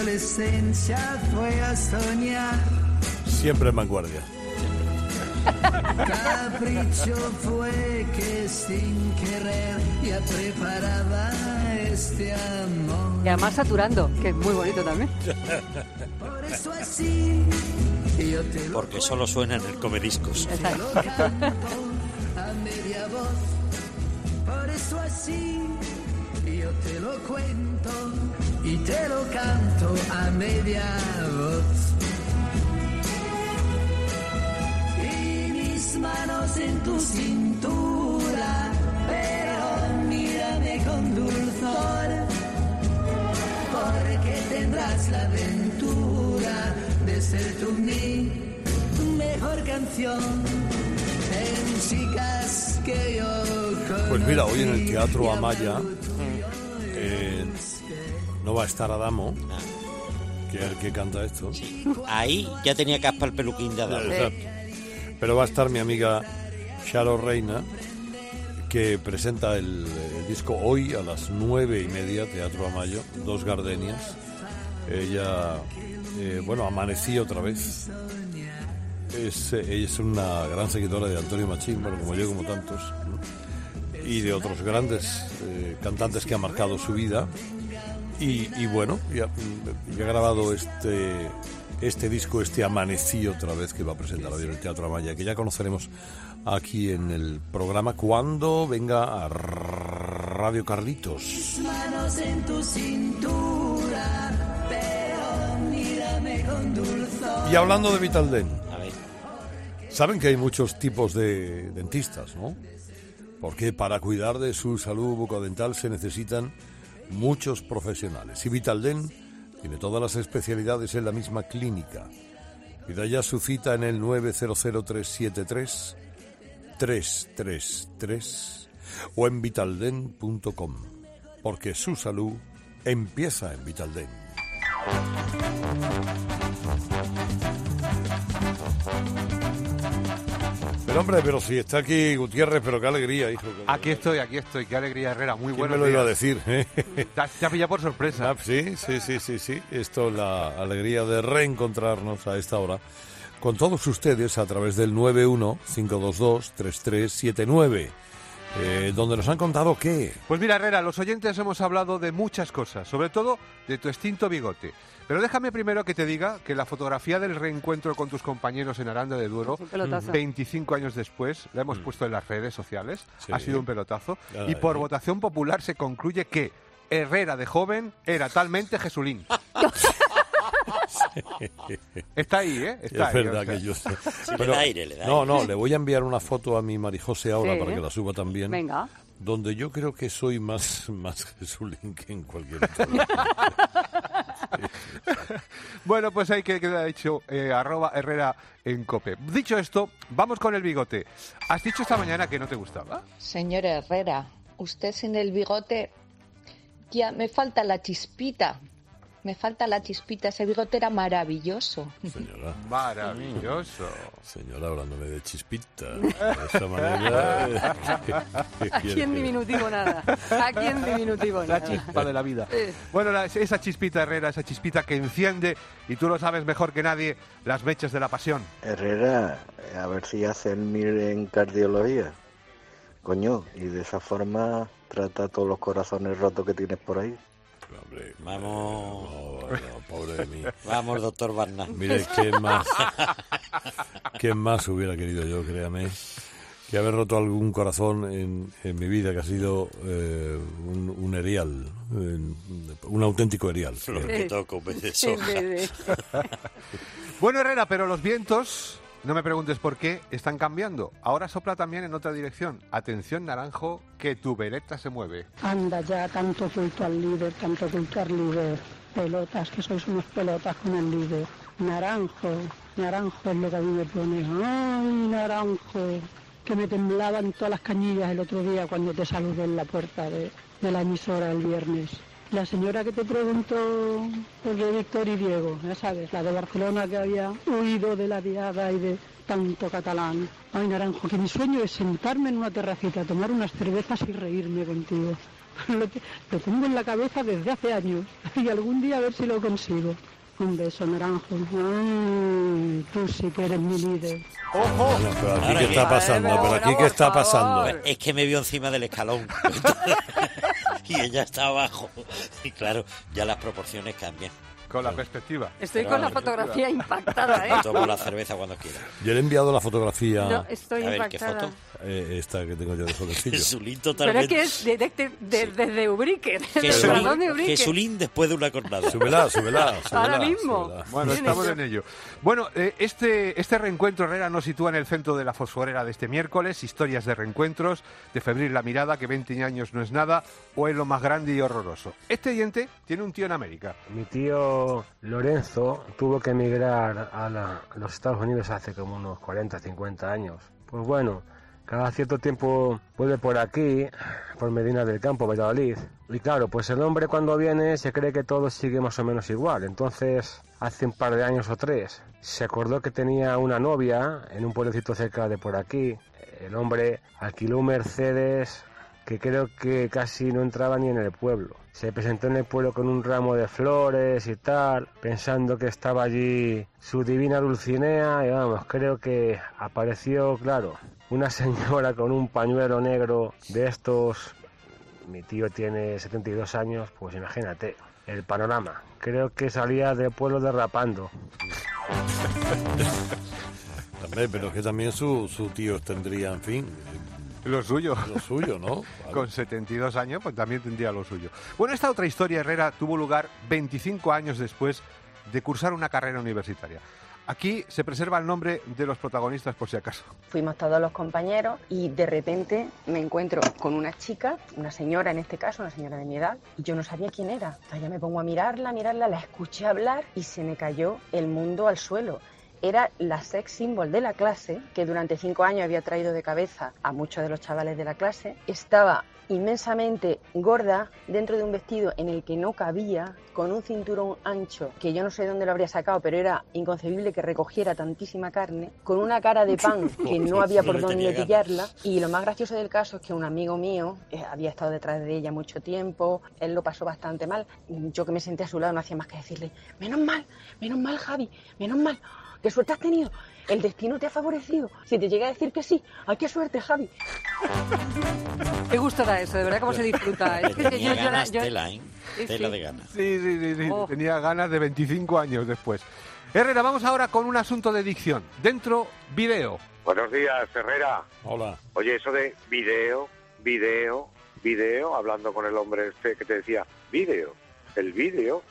Adolescencia fue a soñar. Siempre en vanguardia. Capricho fue que sin querer ya preparaba este amor. Y además saturando, que es muy bonito también. Por eso así yo te lo Porque solo suena en el Comediscos. Exacto. canto a media voz. Por eso así yo te lo cuento y te lo canto a media voz. Y mis manos en tu cintura, pero mírame con dulzor, porque tendrás la aventura de ser tú mi mejor canción. En chicas que yo conozco. Pues mira, hoy en el Teatro Amaya no va a estar Adamo, que es el que canta esto. Ahí ya tenía caspa el peluquín de Adamo. Exacto. Pero va a estar mi amiga Charo Reina, que presenta el disco hoy a las 9:30, Teatro Amaya, Dos Gardenias. Ella, amanecí otra vez. Ella es una gran seguidora de Antonio Machín, bueno, como yo, como tantos, ¿no? Y de otros grandes cantantes que han marcado su vida. Y bueno, ya ha grabado este disco, Amanecí otra vez, que va a presentar hoy en el Teatro Amaya, que ya conoceremos aquí en el programa cuando venga a Radio Carlitos. Manos en tu cintura, pero mírame con dulzor. Y hablando de Vitaldent, A ver, saben que hay muchos tipos de dentistas, ¿no? Porque para cuidar de su salud bucodental se necesitan muchos profesionales. Y Vitaldent tiene todas las especialidades en la misma clínica. Pida ya su cita en el 900-373-333 o en vitaldent.com, porque su salud empieza en Vitaldent. Pero hombre, pero si está aquí Gutiérrez, pero qué alegría, hijo. Aquí estoy, qué alegría, Herrera, muy ¿Quién bueno. me lo iba a decir? Te ha pillado por sorpresa. Ah, sí. Esto es la alegría de reencontrarnos a esta hora con todos ustedes a través del 91-522-3379, donde nos han contado que... Pues mira, Herrera, los oyentes hemos hablado de muchas cosas, sobre todo de tu extinto bigote. Pero déjame primero que te diga que la fotografía del reencuentro con tus compañeros en Aranda de Duero, Es un pelotazo. 25 años después, la hemos puesto en las redes sociales, Sí. ha sido un pelotazo, Ya, y por votación popular se concluye que Herrera de joven era talmente Jesulín. Está ahí, ¿eh? Está Es ahí, verdad o sea. que yo sé. le da aire, le da No, aire. no, le voy a enviar una foto a mi Marijose ahora Sí. para que la suba también. Venga. Donde yo creo que soy más Jesulín que en cualquier otro. Bueno, pues ahí queda dicho, @Herrera en COPE. Dicho esto, vamos con el bigote. ¿Has dicho esta mañana que no te gustaba? Señor Herrera, usted sin el bigote, ya me falta la chispita. Ese bigote era maravilloso. Señora, Maravilloso. señora, hablándome de chispita. De esa manera... Aquí en diminutivo nada. Aquí en diminutivo La nada. chispa de la vida. Bueno, esa chispita, Herrera, esa chispita que enciende, y tú lo sabes mejor que nadie, las mechas de la pasión. Herrera, a ver si hace el MIR en cardiología. Coño, y de esa forma trata todos los corazones rotos que tienes por ahí. Hombre, Vamos. no, pobre de mí. Vamos, doctor Barna. Mire, ¿qué más hubiera querido yo, créame, que haber roto algún corazón en mi vida, que ha sido un erial, un auténtico erial. Lo que toco, me Sí, deshoja. bebé. Bueno, Herrera, pero los vientos, no me preguntes por qué, están cambiando. Ahora sopla también en otra dirección. Atención, Naranjo, que tu veleta se mueve. Anda ya, tanto culto al líder. Pelotas, que sois unos pelotas con el líder. Naranjo es lo que a mí me pone. ¡Ay, naranjo! Que me temblaban todas las cañillas el otro día cuando te saludé en la puerta de la emisora el viernes. La señora que te preguntó por de Víctor y Diego, ya sabes, la de Barcelona, que había huido de la diada y de tanto catalán. Ay, Naranjo, que mi sueño es sentarme en una terracita, tomar unas cervezas y reírme contigo. Lo tengo en la cabeza desde hace años y algún día a ver si lo consigo. Un beso, Naranjo. Ay, tú sí que eres mi líder. ¡Ojo! No, pero aquí Ahora qué que- está pasando, pero aquí qué está pasando. Es que me vio encima del escalón. Y ella está abajo. Y claro, ya las proporciones cambian. Con la perspectiva. Estoy con la fotografía impactada, ¿eh? Me tomo la cerveza cuando quiera. Yo le he enviado la fotografía, No, estoy A ver, ¿qué impactada. foto? esta que tengo yo de jovencillo. Jesulín Pero totalmente. es que es desde Ubrique, desde el Jesulín, Salón de Ubrique. Jesulín después de una cornada. Súbela. Ahora mismo. súbela. Bueno, Bien estamos hecho. en ello. Bueno, este reencuentro, Herrera, nos sitúa en el centro de la fosforera de este miércoles. Historias de reencuentros, de febril la mirada, que 20 años no es nada, o es lo más grande y horroroso. Este oyente tiene un tío en América. Mi tío Lorenzo tuvo que emigrar a los Estados Unidos hace como unos 40, 50 años. Pues bueno, cada cierto tiempo vuelve por aquí, por Medina del Campo, Valladolid. Y claro, pues el hombre cuando viene se cree que todo sigue más o menos igual. Entonces, hace un par de años o 3, se acordó que tenía una novia en un pueblecito cerca de por aquí. El hombre alquiló un Mercedes que creo que casi no entraba ni en el pueblo. Se presentó en el pueblo con un ramo de flores y tal, pensando que estaba allí su divina Dulcinea, y vamos, creo que apareció, claro, una señora con un pañuelo negro de estos. Mi tío tiene 72 años, pues imagínate el panorama. Creo que salía del pueblo derrapando. Hombre, pero es que también sus tíos tendrían, en fin, Lo suyo. lo suyo, ¿no? Claro. Con 72 años, pues también tendría lo suyo. Bueno, esta otra historia, Herrera, tuvo lugar 25 años después de cursar una carrera universitaria. Aquí se preserva el nombre de los protagonistas por si acaso. Fuimos todos los compañeros y de repente me encuentro con una chica, una señora en este caso, una señora de mi edad, y yo no sabía quién era. Entonces ya me pongo a mirarla, la escuché hablar y se me cayó el mundo al suelo. Era la sex symbol de la clase, que durante 5 años había traído de cabeza a muchos de los chavales de la clase. Estaba inmensamente gorda, dentro de un vestido en el que no cabía, con un cinturón ancho, que yo no sé dónde lo habría sacado, pero era inconcebible que recogiera tantísima carne, con una cara de pan que no había por dónde pillarla. Y lo más gracioso del caso es que un amigo mío había estado detrás de ella mucho tiempo, él lo pasó bastante mal. Yo que me senté a su lado no hacía más que decirle, menos mal, Javi, menos mal. ¿Qué suerte has tenido? El destino te ha favorecido. Si te llega a decir que sí, ¡ay, qué suerte, Javi! Qué gusto da eso, de verdad, cómo se disfruta. Es que Tenía ganas, tela, ¿eh? Sí, Tela sí. de ganas. Sí. Oh. Tenía ganas de 25 años después. Herrera, vamos ahora con un asunto de dicción. Dentro, video. Buenos días, Herrera. Hola. Oye, eso de video, hablando con el hombre este que te decía, el video,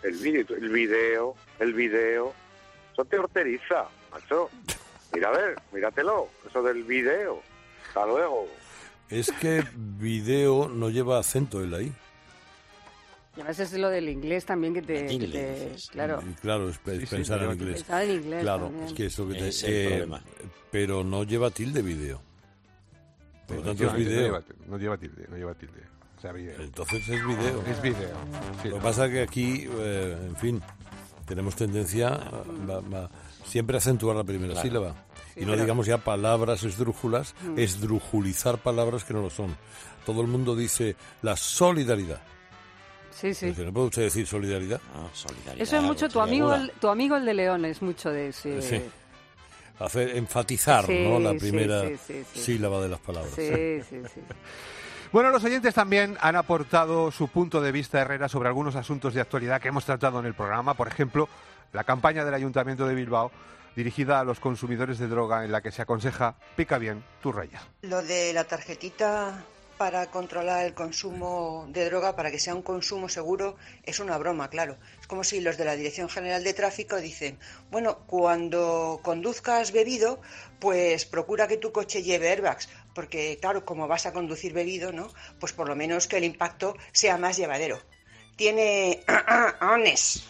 eso te horteriza, macho. Mira, a ver, míratelo, eso del video. Hasta luego. Es que video no lleva acento en la I. Y además es lo del inglés también que te... claro. Y claro, es pensar en inglés. Pensar en inglés Claro, también. es que eso que Ese es el problema. Pero no lleva tilde video. Por lo tanto es Efectivamente, video. No lleva tilde. O sea, video. Entonces es video. Es video. Sí, Lo que no. pasa es que aquí, en fin, tenemos tendencia a siempre acentuar la primera Claro. sílaba. Sí, Y no pero- digamos ya palabras esdrújulas, esdrujulizar palabras que no lo son. Todo el mundo dice la solidaridad. Sí, sí. Dice, ¿no puede usted decir solidaridad? No, solidaridad, Eso es mucho tu amigo, el de León, es mucho de ese... Sí. Hacer enfatizar, Sí, ¿no? La sí, primera sí. sílaba de las palabras. Sí. Bueno, los oyentes también han aportado su punto de vista, Herrera, sobre algunos asuntos de actualidad que hemos tratado en el programa. Por ejemplo, la campaña del Ayuntamiento de Bilbao dirigida a los consumidores de droga en la que se aconseja pica bien tu raya. Lo de la tarjetita para controlar el consumo de droga, para que sea un consumo seguro, es una broma, claro. Es como si los de la Dirección General de Tráfico dicen, bueno, cuando conduzcas bebido, pues procura que tu coche lleve airbags, porque claro, como vas a conducir bebido, ¿no? Pues por lo menos que el impacto sea más llevadero. Tiene ones.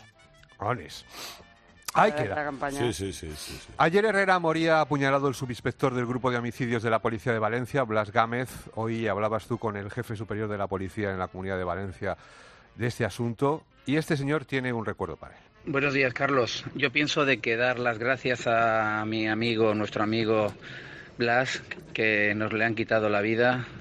Ahí La queda. campaña. Sí. Ayer Herrera moría apuñalado el subinspector del Grupo de Homicidios de la Policía de Valencia, Blas Gámez. Hoy hablabas tú con el jefe superior de la policía en la Comunidad de Valencia de este asunto y este señor tiene un recuerdo para él. Buenos días, Carlos. Yo pienso de que dar las gracias a mi amigo, nuestro amigo Blas, que nos le han quitado la vida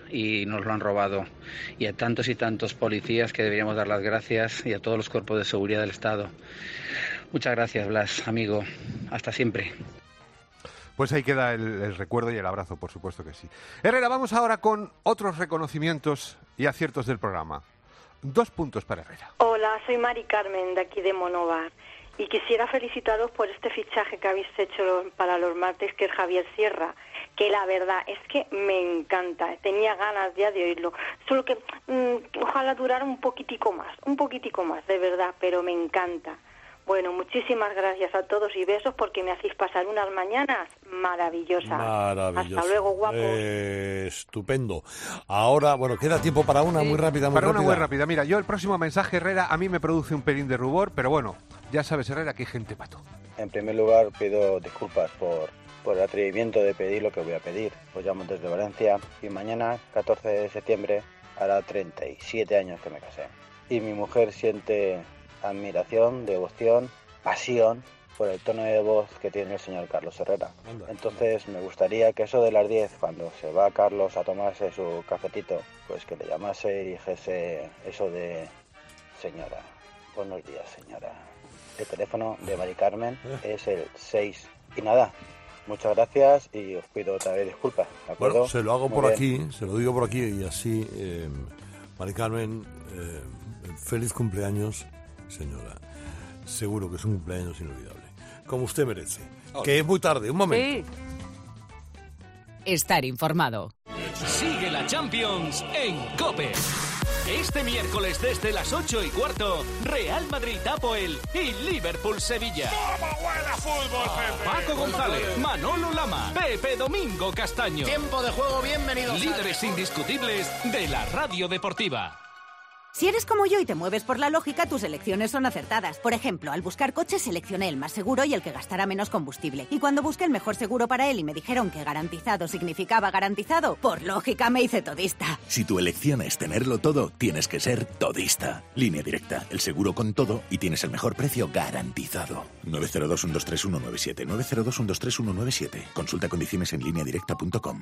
y nos lo han robado. Y a tantos y tantos policías que deberíamos dar las gracias y a todos los cuerpos de seguridad del Estado. Muchas gracias, Blas, amigo. Hasta siempre. Pues ahí queda el recuerdo y el abrazo, por supuesto que sí. Herrera, vamos ahora con otros reconocimientos y aciertos del programa. 2 puntos para Herrera. Hola, soy Mari Carmen, de aquí de Monóvar. Y quisiera felicitaros por este fichaje que habéis hecho para los martes, que es Javier Sierra, que la verdad es que me encanta. Tenía ganas ya de oírlo. Solo que ojalá durara un poquitico más, de verdad, pero me encanta. Bueno, muchísimas gracias a todos y besos porque me hacéis pasar unas mañanas maravillosas. Hasta luego, guapos. Estupendo. Ahora, bueno, queda tiempo para una muy rápida, Una muy rápida. Mira, yo el próximo mensaje, Herrera, a mí me produce un pelín de rubor, pero bueno, ya sabes, Herrera, que hay gente pato. En primer lugar, pido disculpas por el atrevimiento de pedir lo que voy a pedir. Os llamo desde Valencia y mañana, 14 de septiembre, hará 37 años que me casé. Y mi mujer siente admiración, devoción, pasión por el tono de voz que tiene el señor Carlos Herrera. Entonces me gustaría que eso de las 10, cuando se va Carlos a tomarse su cafetito, pues que le llamase y dijese eso de: señora, buenos días, señora. El teléfono de Mari Carmen es el 6. Y nada, muchas gracias y os pido otra vez disculpas, ¿de acuerdo? Bueno, se lo hago por aquí, se lo digo por aquí y así, Mari Carmen, feliz cumpleaños, señora. Seguro que es un cumpleaños inolvidable, como usted merece. Que es muy tarde, un momento. Sí. Estar informado. Sigue la Champions en COPE. Este miércoles desde las 8:15, Real Madrid-Apoel y Liverpool-Sevilla. ¡Cómo huele a fútbol, Pepe! Paco González, Manolo Lama, Pepe Domingo Castaño. Tiempo de juego, bienvenidos. Líderes indiscutibles de la radio deportiva. Si eres como yo y te mueves por la lógica, tus elecciones son acertadas. Por ejemplo, al buscar coches seleccioné el más seguro y el que gastará menos combustible. Y cuando busqué el mejor seguro para él y me dijeron que garantizado significaba garantizado, por lógica me hice todista. Si tu elección es tenerlo todo, tienes que ser todista. Línea Directa, el seguro con todo y tienes el mejor precio garantizado. 902-123-197, 902-123-197. Consulta condiciones en lineadirecta.com.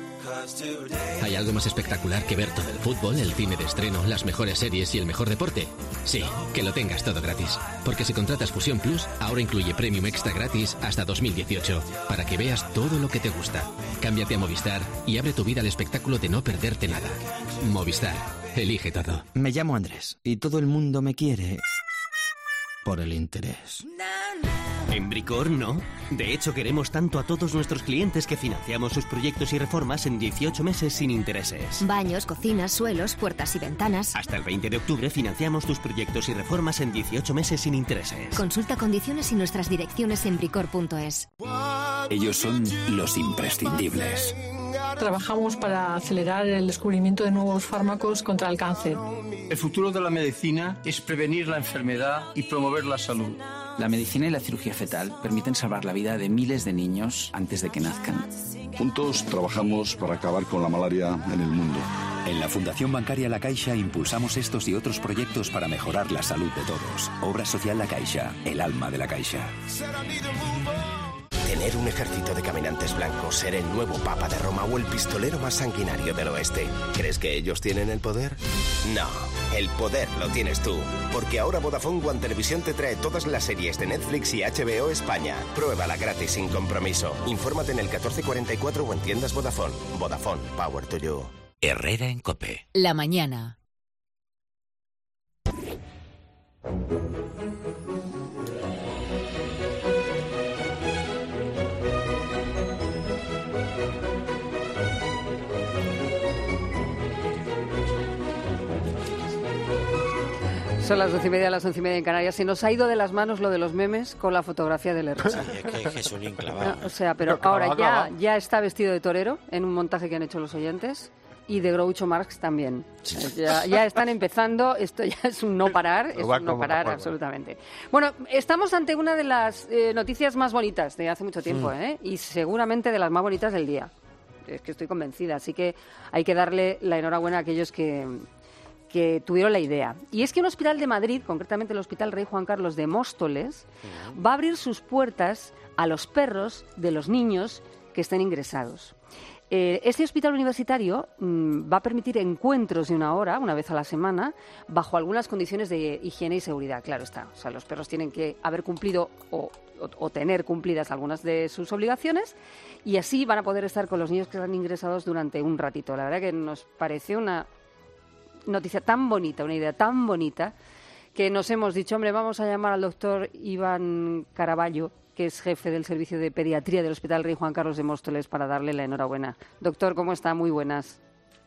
¿Hay algo más espectacular que ver todo el fútbol, el cine de estreno, las mejores series y el mejor deporte? Sí, que lo tengas todo gratis. Porque si contratas Fusión Plus, ahora incluye Premium Extra gratis hasta 2018, para que veas todo lo que te gusta. Cámbiate a Movistar y abre tu vida al espectáculo de no perderte nada. Movistar, elige todo. Me llamo Andrés y todo el mundo me quiere por el interés. En Bricor no. De hecho, queremos tanto a todos nuestros clientes que financiamos sus proyectos y reformas en 18 meses sin intereses. Baños, cocinas, suelos, puertas y ventanas. Hasta el 20 de octubre financiamos tus proyectos y reformas en 18 meses sin intereses. Consulta condiciones y nuestras direcciones en bricor.es. Ellos son los imprescindibles. Trabajamos para acelerar el descubrimiento de nuevos fármacos contra el cáncer. El futuro de la medicina es prevenir la enfermedad y promover la salud. La medicina y la cirugía fetal permiten salvar la vida de miles de niños antes de que nazcan. Juntos trabajamos para acabar con la malaria en el mundo. En la Fundación Bancaria La Caixa impulsamos estos y otros proyectos para mejorar la salud de todos. Obra social La Caixa, el alma de la Caixa. Tener un ejército de caminantes blancos, ser el nuevo Papa de Roma o el pistolero más sanguinario del oeste. ¿Crees que ellos tienen el poder? No, el poder lo tienes tú. Porque ahora Vodafone One Televisión te trae todas las series de Netflix y HBO España. Pruébala gratis sin compromiso. Infórmate en el 1444 o en tiendas Vodafone. Vodafone, power to you. Herrera en COPE. La mañana. Son las 12:30, las 11:30 en Canarias. Se nos ha ido de las manos lo de los memes con la fotografía del Herrera. Sí, es que Jesulín clavado. O sea, pero ahora ya está vestido de torero en un montaje que han hecho los oyentes. Y de Groucho Marx también. Sí. Ya están empezando, esto ya es un no parar, es un no parar absolutamente. Bueno, estamos ante una de las noticias más bonitas de hace mucho tiempo, y seguramente de las más bonitas del día. Es que estoy convencida, así que hay que darle la enhorabuena a aquellos que tuvieron la idea. Y es que un hospital de Madrid, concretamente el Hospital Rey Juan Carlos de Móstoles, va a abrir sus puertas a los perros de los niños que estén ingresados. Este hospital universitario va a permitir encuentros de 1 hora, una vez a la semana, bajo algunas condiciones de higiene y seguridad. Claro está, o sea, los perros tienen que haber cumplido o tener cumplidas algunas de sus obligaciones y así van a poder estar con los niños que están ingresados durante un ratito. La verdad que nos pareció una noticia tan bonita, una idea tan bonita, que nos hemos dicho, hombre, vamos a llamar al doctor Iván Caraballo, que es jefe del servicio de pediatría del Hospital Rey Juan Carlos de Móstoles, para darle la enhorabuena. Doctor, ¿cómo está? Muy buenas.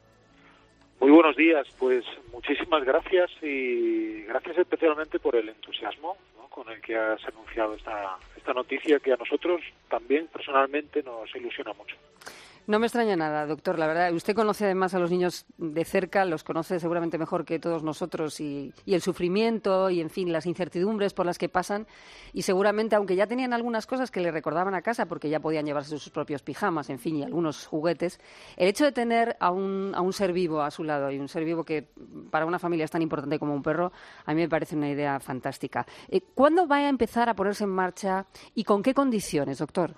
Muy buenos días. Pues muchísimas gracias y gracias especialmente por el entusiasmo, ¿no?, con el que has anunciado esta noticia que a nosotros también personalmente nos ilusiona mucho. No me extraña nada, doctor. La verdad, usted conoce además a los niños de cerca, los conoce seguramente mejor que todos nosotros y el sufrimiento y, en fin, las incertidumbres por las que pasan. Y seguramente, aunque ya tenían algunas cosas que le recordaban a casa porque ya podían llevarse sus propios pijamas, en fin, y algunos juguetes, el hecho de tener a un ser vivo a su lado y un ser vivo que para una familia es tan importante como un perro, a mí me parece una idea fantástica. ¿Cuándo va a empezar a ponerse en marcha y con qué condiciones, doctor?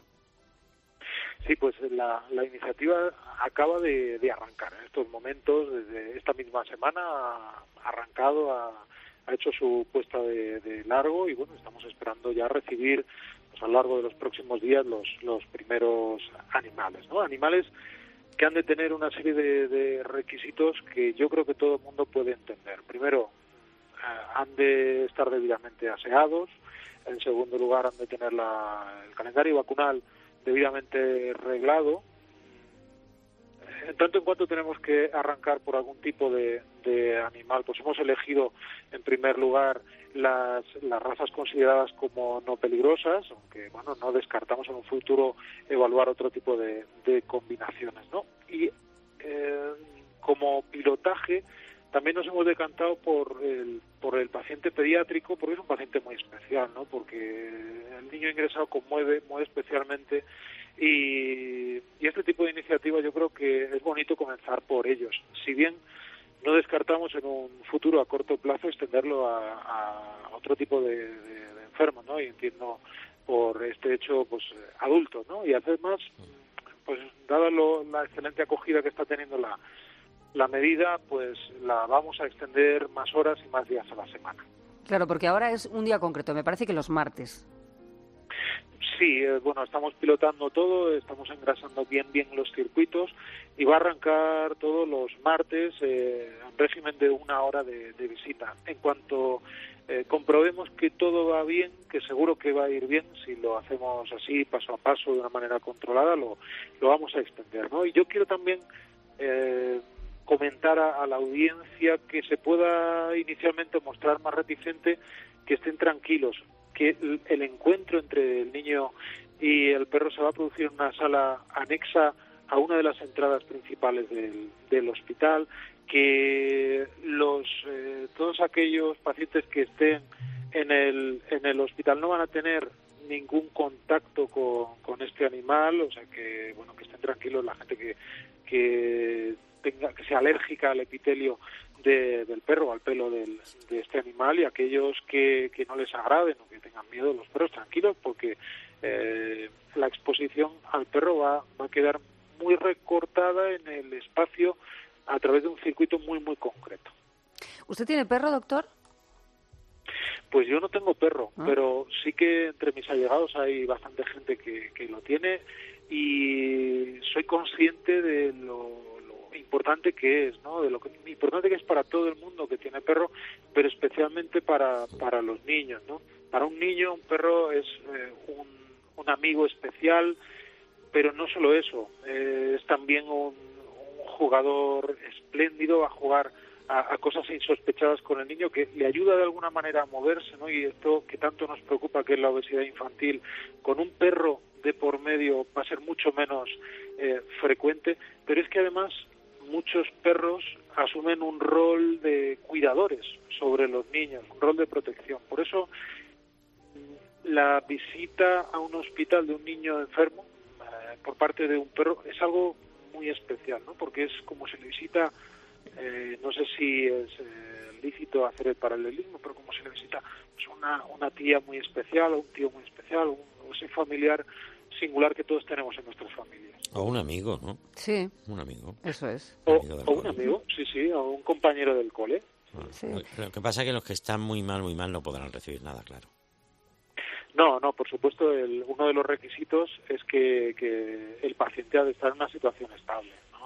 Sí, pues la iniciativa acaba de arrancar en estos momentos. Desde esta misma semana ha arrancado, ha hecho su puesta de largo y bueno, estamos esperando ya recibir pues, a lo largo de los próximos días los primeros animales, ¿no? Animales que han de tener una serie de requisitos que yo creo que todo el mundo puede entender. Primero, han de estar debidamente aseados. En segundo lugar, han de tener el calendario vacunal debidamente reglado. En tanto en cuanto tenemos que arrancar por algún tipo de animal, pues hemos elegido en primer lugar las razas consideradas como no peligrosas, aunque bueno, no descartamos en un futuro evaluar otro tipo de combinaciones, ¿no? Y como pilotaje también nos hemos decantado por el paciente pediátrico, porque es un paciente muy especial, ¿no? Porque el niño ingresado conmueve muy especialmente y este tipo de iniciativas yo creo que es bonito comenzar por ellos. Si bien no descartamos en un futuro a corto plazo extenderlo a otro tipo de enfermos, ¿no? Y entiendo por este hecho pues adultos, ¿no? Y además, pues dada la excelente acogida que está teniendo la medida, pues la vamos a extender más horas y más días a la semana. Claro, porque ahora es un día concreto, me parece que los martes. Sí, bueno, estamos pilotando todo, estamos engrasando bien los circuitos y va a arrancar todos los martes en régimen de 1 hora de visita. En cuanto comprobemos que todo va bien, que seguro que va a ir bien, si lo hacemos así, paso a paso, de una manera controlada, lo vamos a extender, ¿no? Y yo quiero también comentar a la audiencia que se pueda inicialmente mostrar más reticente, que estén tranquilos, que el encuentro entre el niño y el perro se va a producir en una sala anexa a una de las entradas principales del hospital, que todos aquellos pacientes que estén en el hospital no van a tener ningún contacto con este animal, o sea que bueno, que estén tranquilos la gente que sea alérgica al epitelio del perro o al pelo de este animal, y aquellos que no les agraden o que tengan miedo, los perros tranquilos, porque la exposición al perro va a quedar muy recortada en el espacio a través de un circuito muy concreto. ¿Usted tiene perro, doctor? Pues yo no tengo perro, pero sí que entre mis allegados hay bastante gente que lo tiene y soy consciente de lo importante que es, ¿no? De lo importante que es para todo el mundo que tiene perro, pero especialmente para los niños, ¿no? Para un niño un perro es un amigo especial, pero no solo eso, es también un jugador espléndido, va a jugar a cosas insospechadas con el niño, que le ayuda de alguna manera a moverse, ¿no? Y esto que tanto nos preocupa, que es la obesidad infantil, con un perro de por medio va a ser mucho menos frecuente, pero es que además muchos perros asumen un rol de cuidadores sobre los niños, un rol de protección. Por eso la visita a un hospital de un niño enfermo por parte de un perro es algo muy especial, ¿no? Porque es como se le visita, no sé si es lícito hacer el paralelismo, pero como se le visita pues una tía muy especial, o un tío muy especial, o ese familiar singular que todos tenemos en nuestras familias. O un amigo, ¿no? Sí. Un amigo. Eso es. O un amigo, sí, o un compañero del cole. Sí. Lo que pasa es que los que están muy mal no podrán recibir nada, claro. No, por supuesto, uno de los requisitos es que el paciente ha de estar en una situación estable,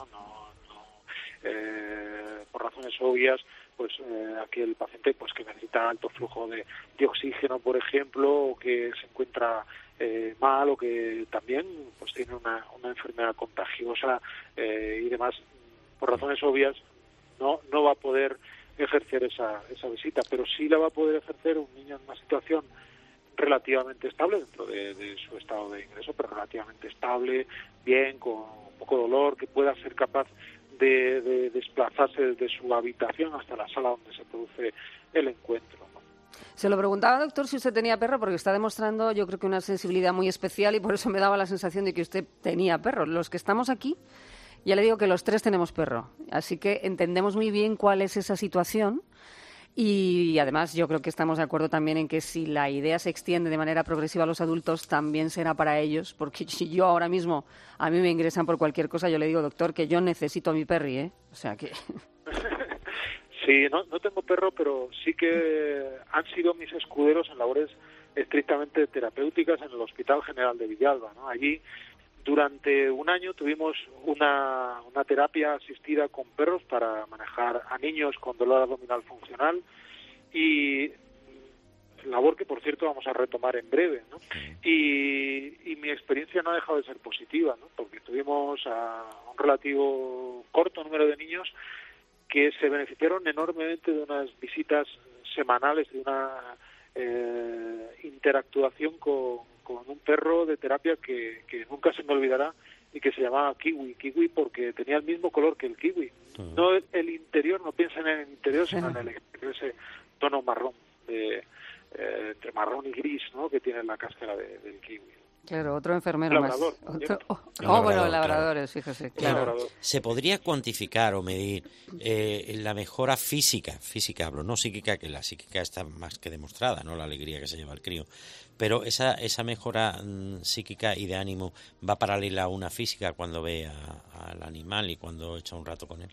por razones obvias, pues aquí el paciente pues que necesita alto flujo de oxígeno, por ejemplo, o que se encuentra mal, o que también pues tiene una enfermedad contagiosa y demás, por razones obvias no va a poder ejercer esa visita, pero sí la va a poder ejercer un niño en una situación relativamente estable dentro de su estado de ingreso, pero relativamente estable, bien, con poco dolor, que pueda ser capaz de desplazarse desde su habitación hasta la sala donde se produce el encuentro, ¿no? Se lo preguntaba, doctor, si usted tenía perro, porque está demostrando, yo creo que una sensibilidad muy especial, y por eso me daba la sensación de que usted tenía perro. Los que estamos aquí, ya le digo que los tres tenemos perro, así que entendemos muy bien cuál es esa situación. Y además yo creo que estamos de acuerdo también en que si la idea se extiende de manera progresiva a los adultos, también será para ellos, porque si yo ahora mismo a mí me ingresan por cualquier cosa, yo le digo, doctor, que yo necesito a mi perri, ¿eh? O sea que... Sí, no tengo perro, pero sí que han sido mis escuderos en labores estrictamente terapéuticas en el Hospital General de Villalba, ¿no? Allí, durante un año tuvimos una terapia asistida con perros para manejar a niños con dolor abdominal funcional, y labor que, por cierto, vamos a retomar en breve, ¿no? Y mi experiencia no ha dejado de ser positiva, ¿no? Porque tuvimos a un relativo corto número de niños que se beneficiaron enormemente de unas visitas semanales, de una interactuación con un perro de terapia que nunca se me olvidará, y que se llamaba Kiwi porque tenía el mismo color que el kiwi. No el interior, no piensen en el interior, sino en el exterior, ese tono marrón, entre marrón y gris, ¿no?, que tiene la cáscara del kiwi. Claro, otro enfermero labrador, más. Bueno, labradores, fíjese. Claro. ¿Se podría cuantificar o medir la mejora física hablo, no psíquica, que la psíquica está más que demostrada, no la alegría que se lleva el crío, pero esa mejora psíquica y de ánimo va paralela a una física cuando ve al animal y cuando echa un rato con él?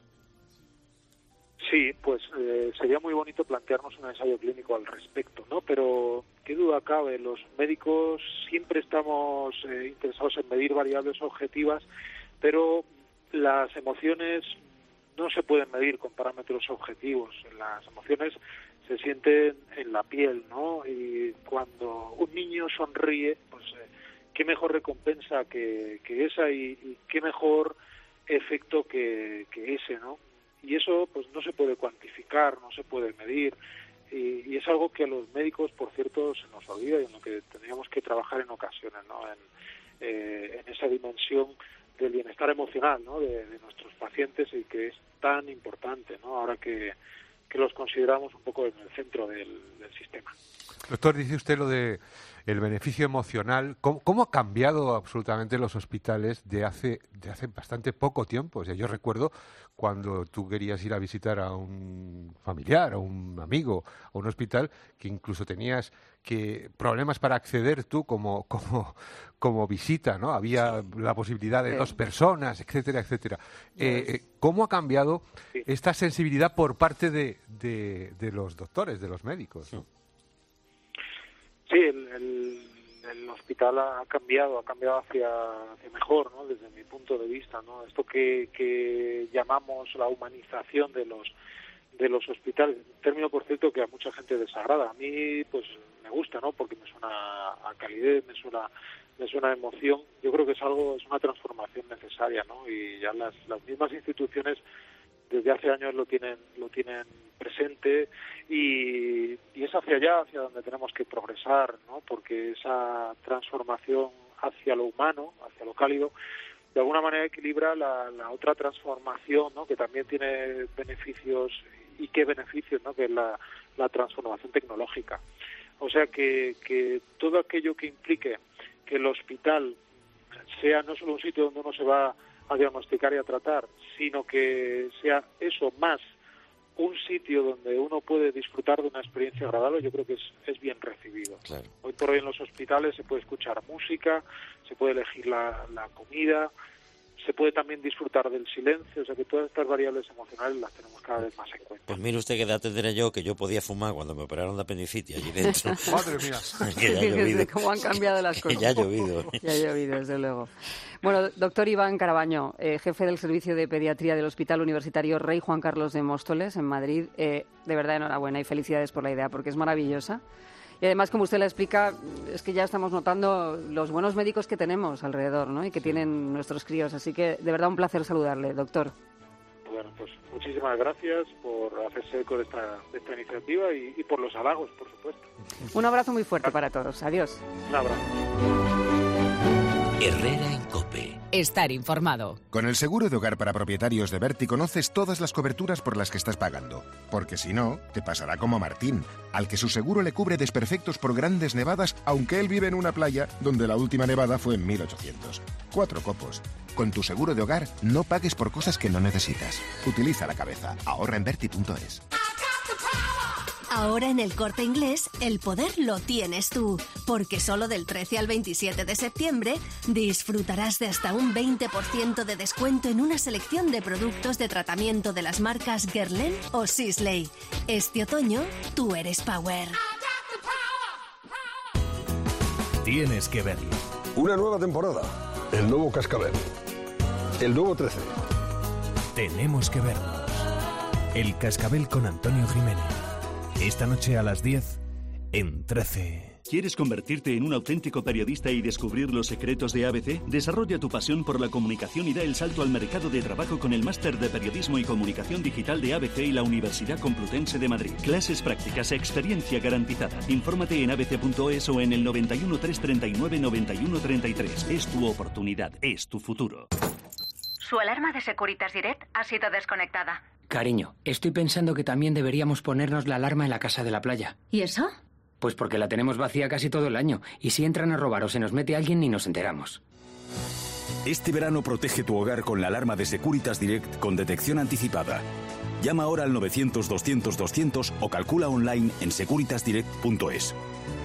Sí, pues sería muy bonito plantearnos un ensayo clínico al respecto, ¿no? Pero qué duda cabe, los médicos siempre estamos interesados en medir variables objetivas, pero las emociones no se pueden medir con parámetros objetivos. Las emociones se sienten en la piel, ¿no? Y cuando un niño sonríe, pues qué mejor recompensa que esa, y qué mejor efecto que ese, ¿no? Y eso pues no se puede cuantificar, no se puede medir, y es algo que a los médicos, por cierto, se nos olvida, y en lo que tendríamos que trabajar en ocasiones, ¿no? En esa dimensión del bienestar emocional, ¿no?, de nuestros pacientes, y que es tan importante, ¿no?, ahora que los consideramos un poco en el centro del sistema. Doctor, dice usted lo de el beneficio emocional. ¿Cómo ha cambiado absolutamente los hospitales de hace bastante poco tiempo? O sea, yo recuerdo cuando tú querías ir a visitar a un familiar, a un amigo, a un hospital, que incluso tenías problemas para acceder tú como visita, ¿no? Había la posibilidad de 2 personas, etcétera, etcétera. ¿Cómo ha cambiado esta sensibilidad por parte de los doctores, de los médicos, ¿no? Sí, el hospital ha cambiado hacia mejor, ¿no?, desde mi punto de vista, ¿no? Esto que llamamos la humanización de los hospitales, un término, por cierto, que a mucha gente desagrada. A mí pues me gusta, ¿no?, porque me suena a calidez, me suena a emoción. Yo creo que es una transformación necesaria, ¿no? Y ya las mismas instituciones desde hace años lo tienen presente, y es hacia allá hacia donde tenemos que progresar, ¿no? Porque esa transformación hacia lo humano, hacia lo cálido, de alguna manera equilibra la otra transformación, ¿no?, que también tiene beneficios, y qué beneficios, ¿no?, que es la transformación tecnológica. O sea que todo aquello que implique que el hospital sea no solo un sitio donde uno se va a diagnosticar y a tratar, sino que sea eso más un sitio donde uno puede disfrutar de una experiencia agradable, yo creo que es bien recibido. Claro. Hoy por hoy en los hospitales se puede escuchar música, se puede elegir la comida, se puede también disfrutar del silencio, o sea que todas estas variables emocionales las tenemos cada vez más en cuenta. Pues mire usted qué edad tendré yo, que yo podía fumar cuando me operaron de apendicitis allí dentro. Madre mía. Que ya ha llovido. ¿Cómo han cambiado las cosas? Ya ha llovido. Ya ha llovido, desde luego. Bueno, doctor Iván Carabaño, jefe del Servicio de Pediatría del Hospital Universitario Rey Juan Carlos de Móstoles, en Madrid. De verdad, enhorabuena y felicidades por la idea, porque es maravillosa. Y además, como usted la explica, es que ya estamos notando los buenos médicos que tenemos alrededor, ¿no? Y que tienen nuestros críos. Así que, de verdad, un placer saludarle, doctor. Bueno, pues muchísimas gracias por hacerse eco de esta iniciativa y por los halagos, por supuesto. Un abrazo muy fuerte para todos. Adiós. Un abrazo. Herrera en COPE. Estar informado. Con el seguro de hogar para propietarios de Berti conoces todas las coberturas por las que estás pagando. Porque si no, te pasará como a Martín, al que su seguro le cubre desperfectos por grandes nevadas, aunque él vive en una playa donde la última nevada fue en 1800. 4 copos. Con tu seguro de hogar, no pagues por cosas que no necesitas. Utiliza la cabeza. Ahorra en Berti.es. Ahora en el Corte Inglés, el poder lo tienes tú, porque solo del 13 al 27 de septiembre disfrutarás de hasta un 20% de descuento en una selección de productos de tratamiento de las marcas Guerlain o Sisley. Este otoño, tú eres Power. Tienes que verlo. Una nueva temporada, el nuevo Cascabel, el nuevo 13. Tenemos que vernos. El Cascabel con Antonio Jiménez. Esta noche a las 10 en 13. ¿Quieres convertirte en un auténtico periodista y descubrir los secretos de ABC? Desarrolla tu pasión por la comunicación y da el salto al mercado de trabajo con el Máster de Periodismo y Comunicación Digital de ABC y la Universidad Complutense de Madrid. Clases prácticas, experiencia garantizada. Infórmate en abc.es o en el 91 339 91 33. Es tu oportunidad, es tu futuro. Su alarma de Securitas Direct ha sido desconectada. Cariño, estoy pensando que también deberíamos ponernos la alarma en la casa de la playa. ¿Y eso? Pues porque la tenemos vacía casi todo el año. Y si entran a robar o se nos mete alguien, ni nos enteramos. Este verano protege tu hogar con la alarma de Securitas Direct con detección anticipada. Llama ahora al 900-200-200 o calcula online en securitasdirect.es.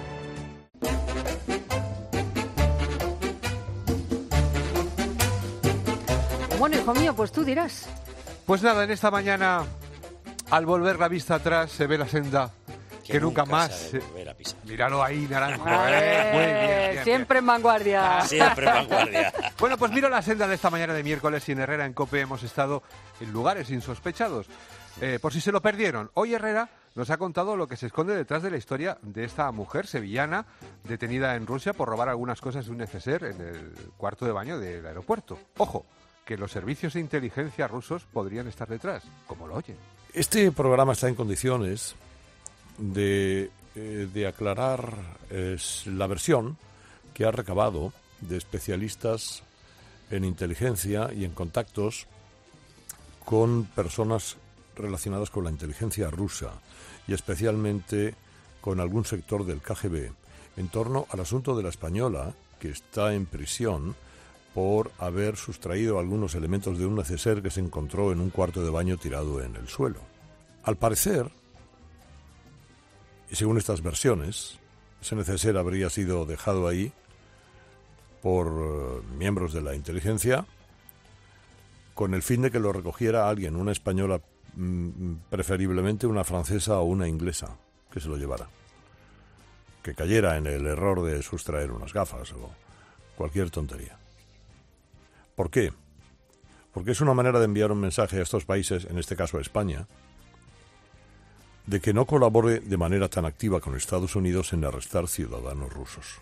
Bueno, hijo mío, pues tú dirás. Pues nada, en esta mañana, al volver la vista atrás, se ve la senda que nunca más. Míralo ahí, Naranjo. Muy bien, siempre en vanguardia. Siempre en vanguardia. Bueno, pues miro la senda de esta mañana de miércoles y en Herrera en COPE hemos estado en lugares insospechados. Por si se lo perdieron, hoy Herrera nos ha contado lo que se esconde detrás de la historia de esta mujer sevillana detenida en Rusia por robar algunas cosas de un neceser en el cuarto de baño del aeropuerto. Ojo, que los servicios de inteligencia rusos podrían estar detrás, como lo oyen. Este programa está en condiciones de aclarar la versión que ha recabado de especialistas en inteligencia y en contactos con personas relacionadas con la inteligencia rusa y especialmente con algún sector del KGB en torno al asunto de la española que está en prisión por haber sustraído algunos elementos de un neceser que se encontró en un cuarto de baño tirado en el suelo. Al parecer, y según estas versiones, ese neceser habría sido dejado ahí por miembros de la inteligencia con el fin de que lo recogiera alguien, una española, preferiblemente una francesa o una inglesa, que se lo llevara. Que cayera en el error de sustraer unas gafas o cualquier tontería. ¿Por qué? Porque es una manera de enviar un mensaje a estos países, en este caso a España, de que no colabore de manera tan activa con Estados Unidos en arrestar ciudadanos rusos.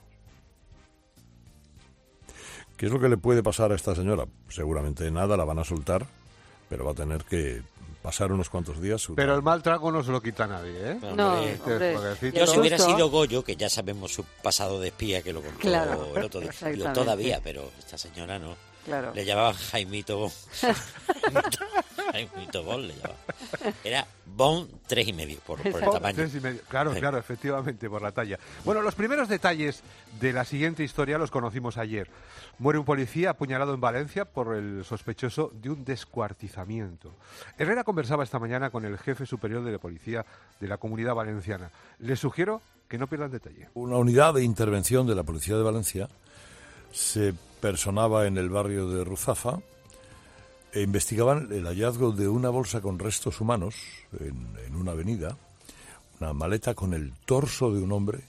¿Qué es lo que le puede pasar a esta señora? Seguramente nada, la van a soltar, pero va a tener que pasar unos cuantos días. Pero el mal trago no se lo quita a nadie, ¿eh? No, hombre. Yo si hubiera sido Goyo, que ya sabemos su pasado de espía, que lo contó el otro día. Yo todavía, pero esta señora no. Claro. Le llamaban Jaimito Bon. Jaimito Bon le llamaban. Era Bond 3,5 por el tamaño. 3,5. Claro, efectivamente, por la talla. Bueno, los primeros detalles de la siguiente historia los conocimos ayer. Muere un policía apuñalado en Valencia por el sospechoso de un descuartizamiento. Herrera conversaba esta mañana con el jefe superior de la policía de la Comunidad Valenciana. Les sugiero que no pierdan detalle. Una unidad de intervención de la Policía de Valencia se personaba en el barrio de Ruzafa e investigaban el hallazgo de una bolsa con restos humanos en una avenida, una maleta con el torso de un hombre,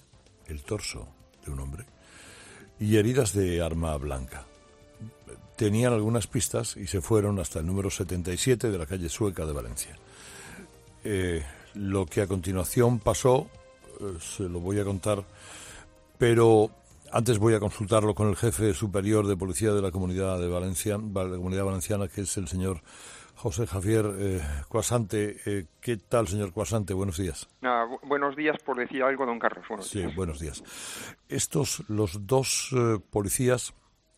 y heridas de arma blanca. Tenían algunas pistas y se fueron hasta el número 77 de la calle Sueca de Valencia. Lo que a continuación pasó se lo voy a contar, pero antes voy a consultarlo con el jefe superior de policía de la Comunidad de Valencia, la Comunidad Valenciana, que es el señor José Javier Cuasante. ¿Qué tal, señor Cuasante? Buenos días. Buenos días, por decir algo, don Carlos. Buenos días. Los dos policías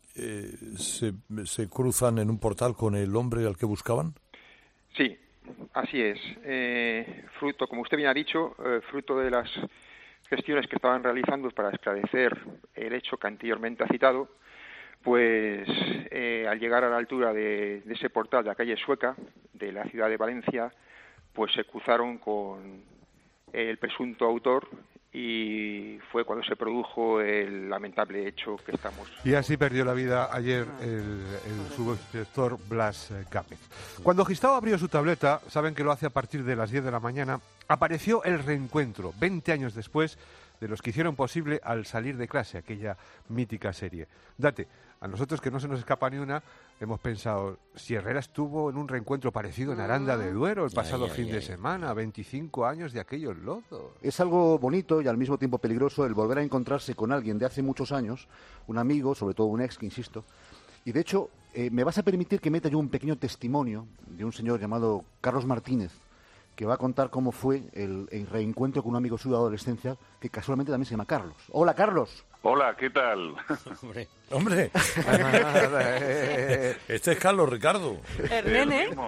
se cruzan en un portal con el hombre al que buscaban. Sí, así es. Fruto, como usted bien ha dicho, fruto de las gestiones que estaban realizando para esclarecer el hecho que anteriormente ha citado, pues al llegar a la altura de ese portal de la calle Sueca de la ciudad de Valencia, pues se cruzaron con el presunto autor y fue cuando se produjo el lamentable hecho que estamos... Y así perdió la vida ayer el subinspector Blas Gámez. Cuando Gistao abrió su tableta, saben que lo hace a partir de las 10 de la mañana, apareció El Reencuentro, 20 años después de los que hicieron posible Al salir de clase, aquella mítica serie. Date, a nosotros que no se nos escapa ni una, hemos pensado, si Herrera estuvo en un reencuentro parecido en Aranda de Duero el pasado fin de semana, 25 años de aquellos lodos. Es algo bonito y al mismo tiempo peligroso el volver a encontrarse con alguien de hace muchos años, un amigo, sobre todo un ex, que insisto, y de hecho me vas a permitir que meta yo un pequeño testimonio de un señor llamado Carlos Martínez, que va a contar cómo fue el reencuentro con un amigo suyo de adolescencia, que casualmente también se llama Carlos. Hola, Carlos. Hola, ¿qué tal? Hombre. Este es Carlos Ricardo. El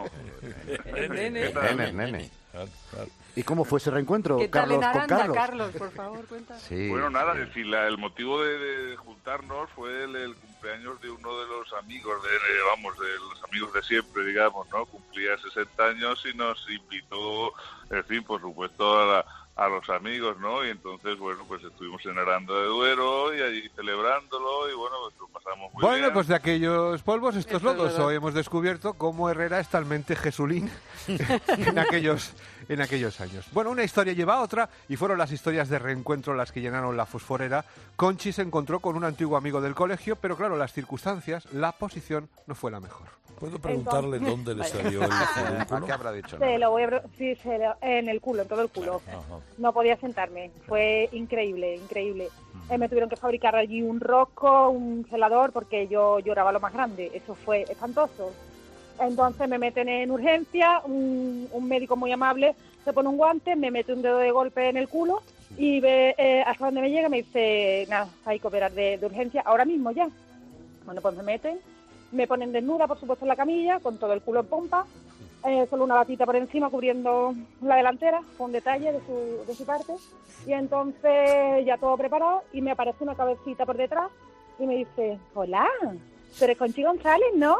nene. ¿Y cómo fue ese reencuentro, ¿Qué tal Carlos, en Aranda, con Carlos? Carlos, por favor, cuenta. Sí. Bueno, nada, es decir, el motivo de juntarnos fue el cumpleaños de uno de los amigos, de los amigos de siempre, digamos, ¿no? Cumplía 60 años y nos invitó, en fin, por supuesto, a los amigos, ¿no? Y entonces, bueno, pues estuvimos en Aranda de Duero y allí celebrándolo y, bueno, pues lo pasamos muy bien. Bueno, pues de aquellos polvos, estos lodos. Hoy hemos descubierto cómo Herrera es talmente jesulín en aquellos años. Bueno, una historia lleva a otra y fueron las historias de reencuentro las que llenaron la fosforera. Conchi se encontró con un antiguo amigo del colegio, pero claro, las circunstancias, la posición no fue la mejor. ¿Puedo preguntarle dónde le salió el culo? ¿Qué habrá dicho? En el culo, en todo el culo. Ajá. No podía sentarme. Fue increíble. Me tuvieron que fabricar allí un rosco, un celador, porque yo lloraba lo más grande. Eso fue espantoso. Entonces me meten en urgencia, un médico muy amable se pone un guante, me mete un dedo de golpe en el culo y ve hasta donde me llega, me dice, nada, hay que operar de urgencia, ahora mismo ya. Bueno, pues me ponen desnuda, por supuesto, en la camilla, con todo el culo en pompa, solo una batita por encima cubriendo la delantera, con detalle de su parte, y entonces ya todo preparado, y me aparece una cabecita por detrás, y me dice, hola, tú eres Conchi González, ¿no?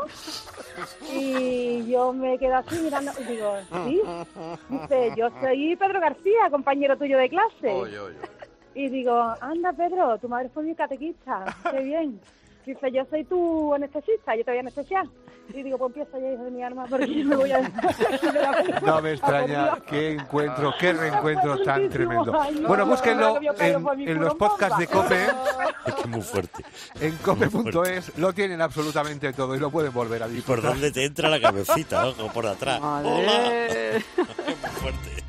Y yo me quedo así mirando, y digo, sí. Dice, yo soy Pedro García, compañero tuyo de clase. Y digo, anda, Pedro, tu madre fue mi catequista, qué bien. Dice, yo soy tu anestesista, yo te voy a anestesiar. Y digo, pues empieza ya, hijo de mi alma, porque yo me voy a... No me extraña, qué reencuentro tan tremendo. Bueno, búsquenlo en los podcasts de COPE. Es que es muy fuerte. En cope.es lo tienen absolutamente todo y lo pueden volver a disfrutar. ¿Y por dónde te entra la cabecita, ojo? Por atrás. Madre. ¡Hola! Es muy fuerte.